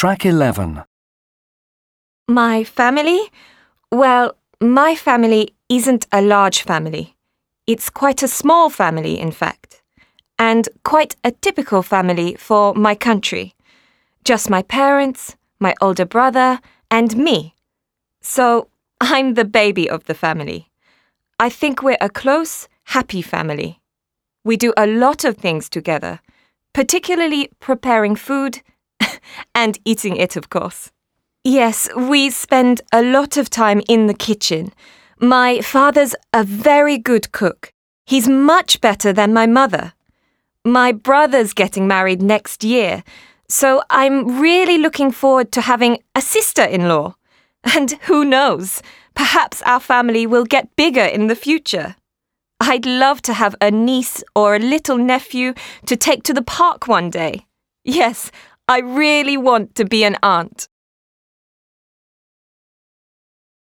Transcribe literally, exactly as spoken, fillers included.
Track eleven. My family? Well, my family isn't a large family. It's quite a small family, in fact, and quite a typical family for my country. Just my parents, my older brother, and me. So I'm the baby of the family. I think we're a close, happy family. We do a lot of things together, particularly preparing food and eating it, of course. Yes, we spend a lot of time in the kitchen. My father's a very good cook. He's much better than my mother. My brother's getting married next year, so I'm really looking forward to having a sister-in-law. And who knows, perhaps our family will get bigger in the future. I'd love to have a niece or a little nephew to take to the park one day. Yes, I really want to be an aunt.